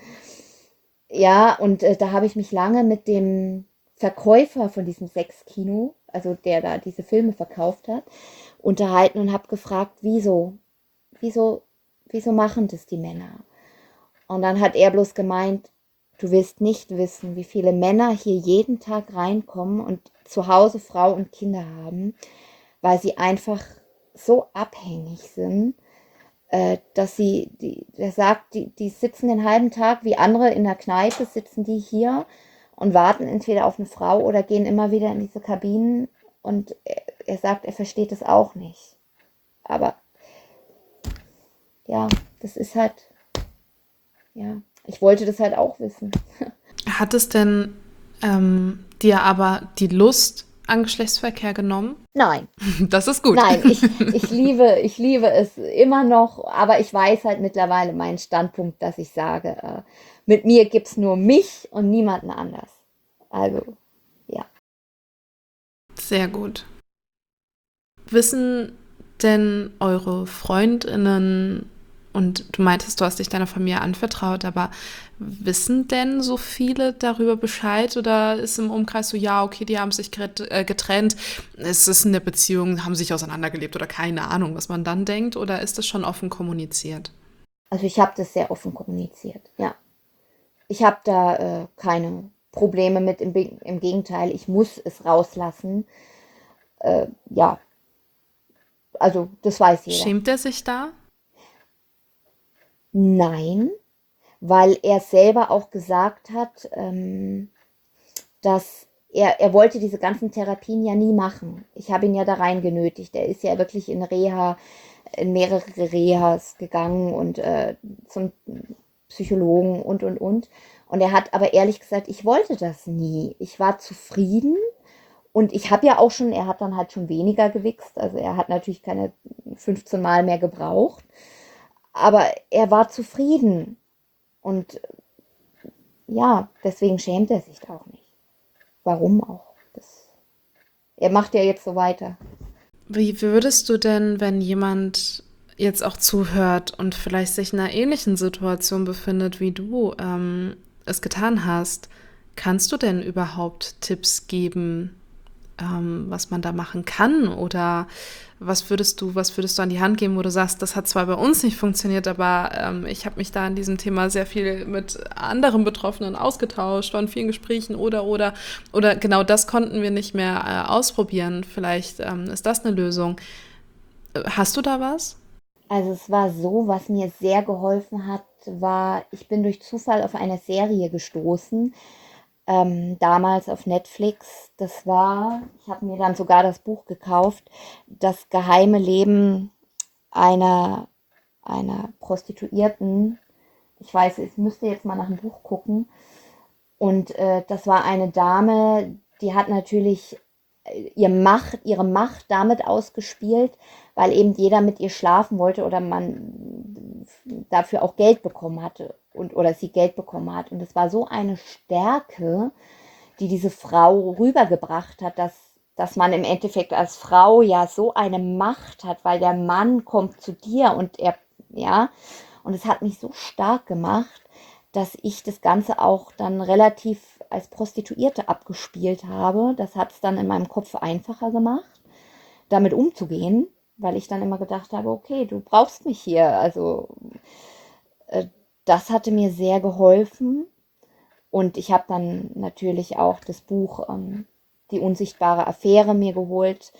Ja, und äh, da habe ich mich lange mit dem Verkäufer von diesem Sexkino, also der da diese Filme verkauft hat, unterhalten und habe gefragt, wieso, wieso, wieso machen das die Männer? Und dann hat er bloß gemeint, du willst nicht wissen, wie viele Männer hier jeden Tag reinkommen und zu Hause Frau und Kinder haben, weil sie einfach so abhängig sind, äh, dass sie, die, der sagt, die, die sitzen den halben Tag wie andere in der Kneipe, sitzen die hier und warten entweder auf eine Frau oder gehen immer wieder in diese Kabinen. Und er, er sagt, er versteht es auch nicht. Aber ja, das ist halt, ja, ich wollte das halt auch wissen. Hat es denn ähm, dir aber die Lust an Geschlechtsverkehr genommen? Nein. Das ist gut. Nein, ich, ich, liebe, ich liebe es immer noch, aber ich weiß halt mittlerweile meinen Standpunkt, dass ich sage, äh, mit mir gibt es nur mich und niemanden anders. Also, ja. Sehr gut. Wissen denn eure Freundinnen, und du meintest, du hast dich deiner Familie anvertraut, aber wissen denn so viele darüber Bescheid oder ist im Umkreis so, ja, okay, die haben sich getrennt, es ist eine Beziehung, haben sich auseinandergelebt oder keine Ahnung, was man dann denkt, oder ist das schon offen kommuniziert? Also ich habe das sehr offen kommuniziert, ja. Ich habe da äh, keine Probleme mit, im, im Gegenteil, ich muss es rauslassen. Äh, ja, also das weiß jeder. Schämt er sich da? Nein, weil er selber auch gesagt hat, ähm, dass er, er wollte diese ganzen Therapien ja nie machen. Ich habe ihn ja da rein genötigt. Er ist ja wirklich in Reha, in mehrere Rehas gegangen und äh, zum Psychologen und, und, und. Und er hat aber ehrlich gesagt, ich wollte das nie. Ich war zufrieden und ich habe ja auch schon, er hat dann halt schon weniger gewichst. Also er hat natürlich keine fünfzehn Mal mehr gebraucht. Aber er war zufrieden und ja, deswegen schämt er sich da auch nicht. Warum auch? Das, er macht ja jetzt so weiter. Wie würdest du denn, wenn jemand jetzt auch zuhört und vielleicht sich in einer ähnlichen Situation befindet, wie du ähm, es getan hast, kannst du denn überhaupt Tipps geben, ähm, was man da machen kann? Oder was würdest du, was würdest du an die Hand geben, wo du sagst, das hat zwar bei uns nicht funktioniert, aber ähm, ich habe mich da in diesem Thema sehr viel mit anderen Betroffenen ausgetauscht, war in vielen Gesprächen oder, oder, oder genau das konnten wir nicht mehr äh, ausprobieren. Vielleicht ähm, ist das eine Lösung. Hast du da was? Also es war so, was mir sehr geholfen hat, war, ich bin durch Zufall auf eine Serie gestoßen, ähm, damals auf Netflix. Das war, ich habe mir dann sogar das Buch gekauft, Das geheime Leben einer, einer Prostituierten. Ich weiß, ich müsste jetzt mal nach dem Buch gucken. Und äh, das war eine Dame, die hat natürlich ihr Macht, ihre Macht damit ausgespielt, weil eben jeder mit ihr schlafen wollte oder man dafür auch Geld bekommen hatte und oder sie Geld bekommen hat. Und es war so eine Stärke, die diese Frau rübergebracht hat, dass, dass man im Endeffekt als Frau ja so eine Macht hat, weil der Mann kommt zu dir und er, ja, und es hat mich so stark gemacht, dass ich das Ganze auch dann relativ als Prostituierte abgespielt habe. Das hat es dann in meinem Kopf einfacher gemacht, damit umzugehen, weil ich dann immer gedacht habe, okay, du brauchst mich hier. Also äh, das hatte mir sehr geholfen. Und ich habe dann natürlich auch das Buch ähm, Die unsichtbare Affäre mir geholt.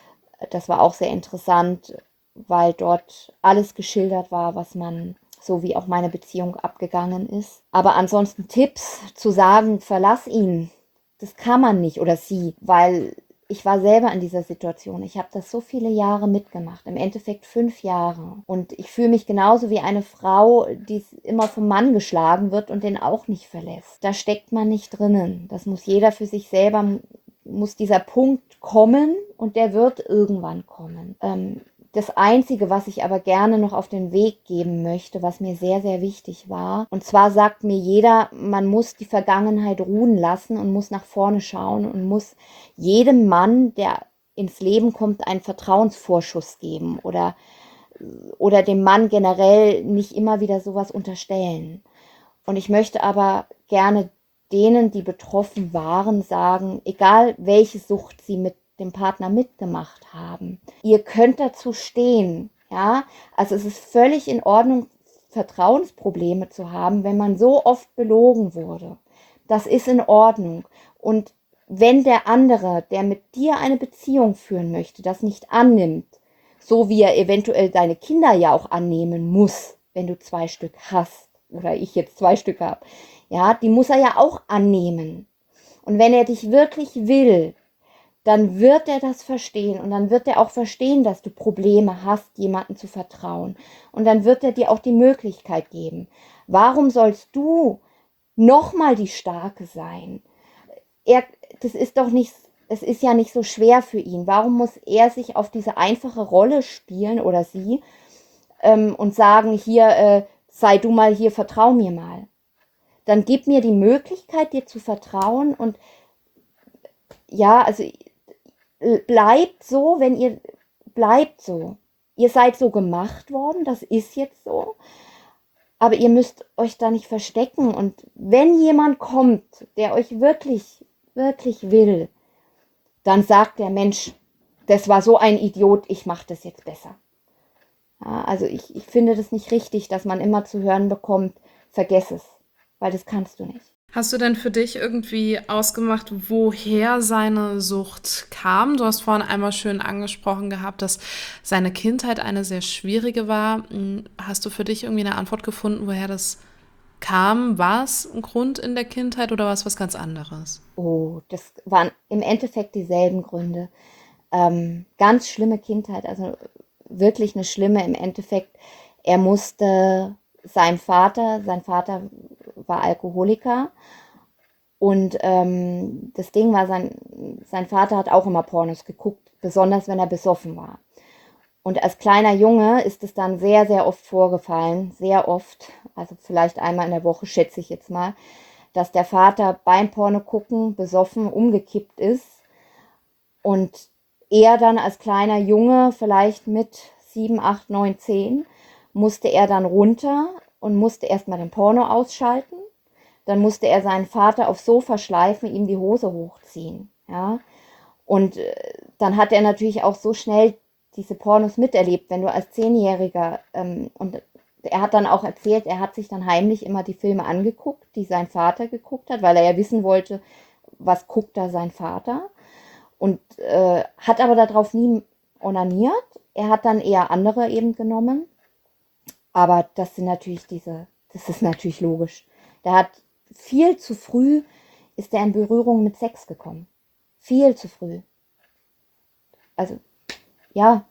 Das war auch sehr interessant, weil dort alles geschildert war, was man, so wie auch meine Beziehung abgegangen ist. Aber ansonsten Tipps zu sagen, verlass ihn, das kann man nicht oder sie, weil ich war selber in dieser Situation. Ich habe das so viele Jahre mitgemacht, im Endeffekt fünf Jahre. Und ich fühle mich genauso wie eine Frau, die immer vom Mann geschlagen wird und den auch nicht verlässt. Da steckt man nicht drinnen. Das muss jeder für sich selber, muss dieser Punkt kommen und der wird irgendwann kommen. Ähm, Das Einzige, was ich aber gerne noch auf den Weg geben möchte, was mir sehr, sehr wichtig war, und zwar sagt mir jeder, man muss die Vergangenheit ruhen lassen und muss nach vorne schauen und muss jedem Mann, der ins Leben kommt, einen Vertrauensvorschuss geben oder, oder dem Mann generell nicht immer wieder sowas unterstellen. Und ich möchte aber gerne denen, die betroffen waren, sagen, egal welche Sucht sie mit dem Partner mitgemacht haben. Ihr könnt dazu stehen, ja. Also es ist völlig in Ordnung, Vertrauensprobleme zu haben, wenn man so oft belogen wurde. Das ist in Ordnung. Und wenn der andere, der mit dir eine Beziehung führen möchte, das nicht annimmt, so wie er eventuell deine Kinder ja auch annehmen muss, wenn du zwei Stück hast, oder ich jetzt zwei Stück habe, ja, die muss er ja auch annehmen. Und wenn er dich wirklich will, dann wird er das verstehen und dann wird er auch verstehen, dass du Probleme hast, jemandem zu vertrauen. Und dann wird er dir auch die Möglichkeit geben. Warum sollst du nochmal die Starke sein? Er, das ist doch nicht, es ist ja nicht so schwer für ihn. Warum muss er sich auf diese einfache Rolle spielen oder sie ähm, und sagen, hier, äh, sei du mal hier, vertrau mir mal. Dann gib mir die Möglichkeit, dir zu vertrauen und ja, also bleibt so, wenn ihr, bleibt so. Ihr seid so gemacht worden, das ist jetzt so. Aber ihr müsst euch da nicht verstecken. Und wenn jemand kommt, der euch wirklich, wirklich will, dann sagt der Mensch, das war so ein Idiot, ich mache das jetzt besser. Ja, also ich, ich finde das nicht richtig, dass man immer zu hören bekommt, vergess es, weil das kannst du nicht. Hast du denn für dich irgendwie ausgemacht, woher seine Sucht kam? Du hast vorhin einmal schön angesprochen gehabt, dass seine Kindheit eine sehr schwierige war. Hast du für dich irgendwie eine Antwort gefunden, woher das kam? War es ein Grund in der Kindheit oder war es was ganz anderes? Oh, das waren im Endeffekt dieselben Gründe. Ähm, ganz schlimme Kindheit, also wirklich eine schlimme im Endeffekt. Er musste seinem Vater, sein Vater war Alkoholiker und ähm, das Ding war, sein, sein Vater hat auch immer Pornos geguckt, besonders wenn er besoffen war. Und als kleiner Junge ist es dann sehr, sehr oft vorgefallen, sehr oft, also vielleicht einmal in der Woche, schätze ich jetzt mal, dass der Vater beim Porno gucken besoffen umgekippt ist und er dann als kleiner Junge, vielleicht mit sieben, acht, neun, zehn, musste er dann runter und musste erstmal den Porno ausschalten. Dann musste er seinen Vater aufs Sofa schleifen, ihm die Hose hochziehen. Ja? Und äh, dann hat er natürlich auch so schnell diese Pornos miterlebt, wenn du als Zehnjähriger, ähm, und er hat dann auch erzählt, er hat sich dann heimlich immer die Filme angeguckt, die sein Vater geguckt hat, weil er ja wissen wollte, was guckt da sein Vater. Und äh, hat aber darauf nie onaniert. Er hat dann eher andere eben genommen. Aber das sind natürlich diese, das ist natürlich logisch. Der hat viel zu früh ist er in Berührung mit Sex gekommen. Viel zu früh. Also, ja.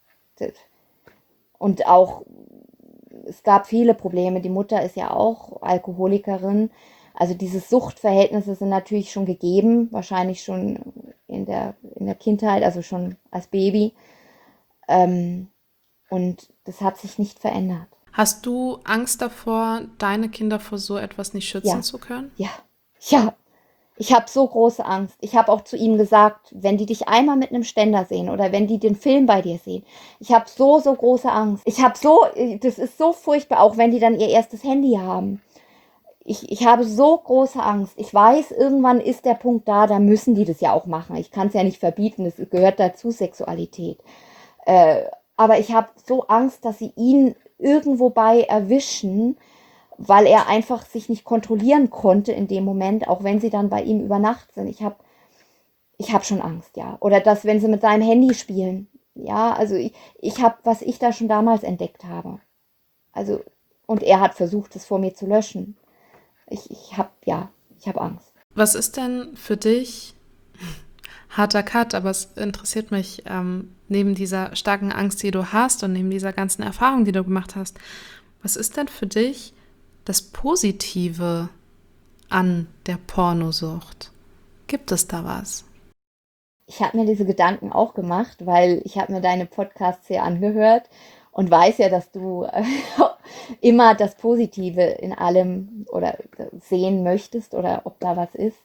Und auch, es gab viele Probleme. Die Mutter ist ja auch Alkoholikerin. Also diese Suchtverhältnisse sind natürlich schon gegeben, wahrscheinlich schon in der, in der Kindheit, also schon als Baby. Ähm, und das hat sich nicht verändert. Hast du Angst davor, deine Kinder vor so etwas nicht schützen Ja. zu können? Ja, ja. Ich habe so große Angst. Ich habe auch zu ihm gesagt, wenn die dich einmal mit einem Ständer sehen oder wenn die den Film bei dir sehen, ich habe so, so große Angst. Ich habe so, das ist so furchtbar, auch wenn die dann ihr erstes Handy haben. Ich, ich habe so große Angst. Ich weiß, irgendwann ist der Punkt da, da müssen die das ja auch machen. Ich kann es ja nicht verbieten, es gehört dazu, Sexualität. Äh, aber ich habe so Angst, dass sie ihn irgendwo bei erwischen, weil er einfach sich nicht kontrollieren konnte in dem Moment, auch wenn sie dann bei ihm über Nacht sind. Ich habe ich hab schon Angst, ja. Oder dass, wenn sie mit seinem Handy spielen. Ja, also ich, ich habe, was ich da schon damals entdeckt habe. Also, und er hat versucht, es vor mir zu löschen. Ich, ich habe, ja, ich habe Angst. Was ist denn für dich, harter Cut, aber es interessiert mich, ähm, neben dieser starken Angst, die du hast und neben dieser ganzen Erfahrung, die du gemacht hast, was ist denn für dich das Positive an der Pornosucht? Gibt es da was? Ich habe mir diese Gedanken auch gemacht, weil ich habe mir deine Podcasts hier angehört und weiß ja, dass du äh, immer das Positive in allem oder sehen möchtest oder ob da was ist.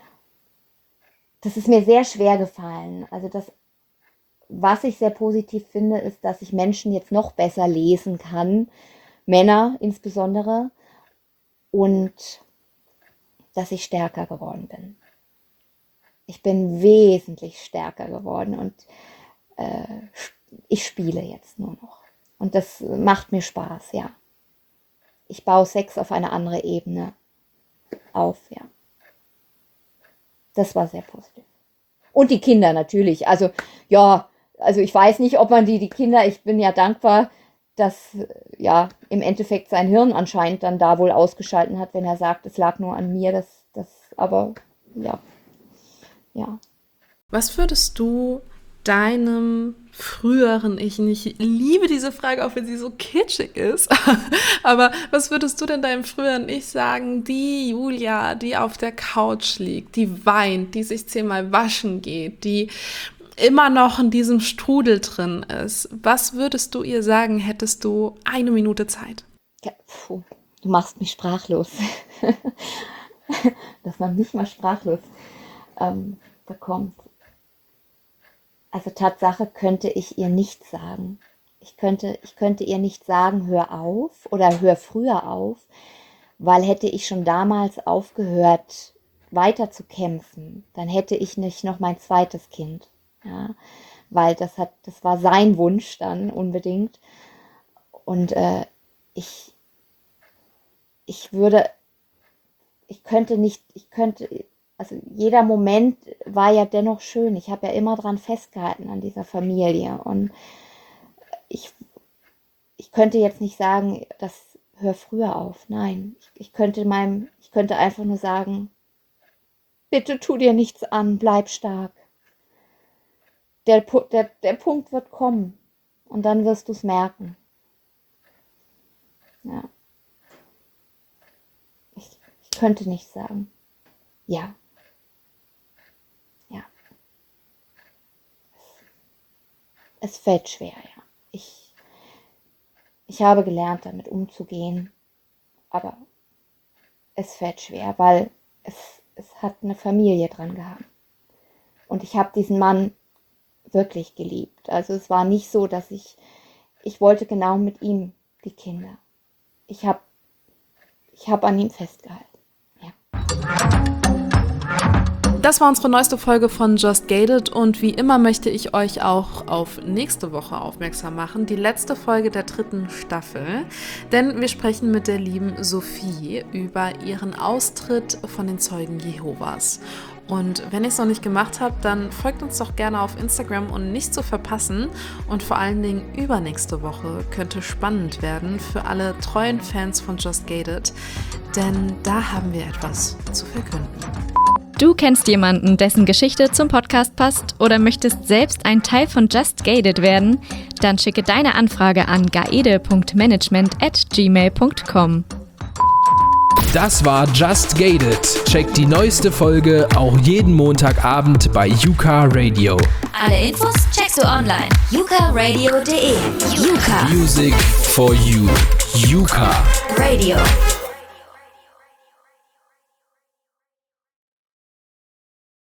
Das ist mir sehr schwer gefallen. Also das, was ich sehr positiv finde, ist, dass ich Menschen jetzt noch besser lesen kann, Männer insbesondere, und dass ich stärker geworden bin. Ich bin wesentlich stärker geworden und äh, ich spiele jetzt nur noch. Und das macht mir Spaß, ja. Ich baue Sex auf eine andere Ebene auf, ja. Das war sehr positiv. Und die Kinder natürlich. Also, ja, also ich weiß nicht, ob man die, die Kinder, ich bin ja dankbar, dass ja im Endeffekt sein Hirn anscheinend dann da wohl ausgeschalten hat, wenn er sagt, es lag nur an mir, das, das, aber ja, ja. Was würdest du deinem früheren Ich, und ich liebe diese Frage, auch wenn sie so kitschig ist, aber was würdest du denn deinem früheren Ich sagen, die Julia, die auf der Couch liegt, die weint, die sich zehnmal waschen geht, die immer noch in diesem Strudel drin ist, was würdest du ihr sagen, hättest du eine Minute Zeit? Ja, puh, du machst mich sprachlos. Dass man mich mal sprachlos ähm, bekommt. Also Tatsache könnte ich ihr nicht sagen. Ich könnte, ich könnte ihr nicht sagen, hör auf oder hör früher auf, weil hätte ich schon damals aufgehört, weiter zu kämpfen, dann hätte ich nicht noch mein zweites Kind. Ja, weil das hat, das war sein Wunsch dann unbedingt. Und äh, ich, ich würde, ich könnte nicht, ich könnte, also jeder Moment war ja dennoch schön. Ich habe ja immer dran festgehalten an dieser Familie. Und ich, ich könnte jetzt nicht sagen, das hör früher auf. Nein, ich, ich könnte meinem, ich könnte einfach nur sagen, bitte tu dir nichts an, bleib stark. Der, der, der Punkt wird kommen und dann wirst du es merken. Ja. Ich, ich könnte nicht sagen. Ja. Ja. Es, es fällt schwer, ja. Ich, ich habe gelernt, damit umzugehen, aber es fällt schwer, weil es, es hat eine Familie dran gehabt. Und ich habe diesen Mann wirklich geliebt. Also es war nicht so, dass ich, ich wollte genau mit ihm die Kinder. Ich habe ich hab an ihm festgehalten. Ja. Das war unsere neueste Folge von Just Gated und wie immer möchte ich euch auch auf nächste Woche aufmerksam machen, die letzte Folge der dritten Staffel, denn wir sprechen mit der lieben Sophie über ihren Austritt von den Zeugen Jehovas. Und wenn ihr es noch nicht gemacht habt, dann folgt uns doch gerne auf Instagram, um nicht zu verpassen. Und vor allen Dingen übernächste Woche könnte spannend werden für alle treuen Fans von Just Gated, denn da haben wir etwas zu verkünden. Du kennst jemanden, dessen Geschichte zum Podcast passt oder möchtest selbst ein Teil von Just Gated werden? Dann schicke deine Anfrage an gaede punkt management at gmail punkt com. Das war Just Gated. Checkt die neueste Folge auch jeden Montagabend bei Yuka Radio. Alle Infos checkst du online. yuka radio punkt de. Yuka. Music for you. Yuka Radio.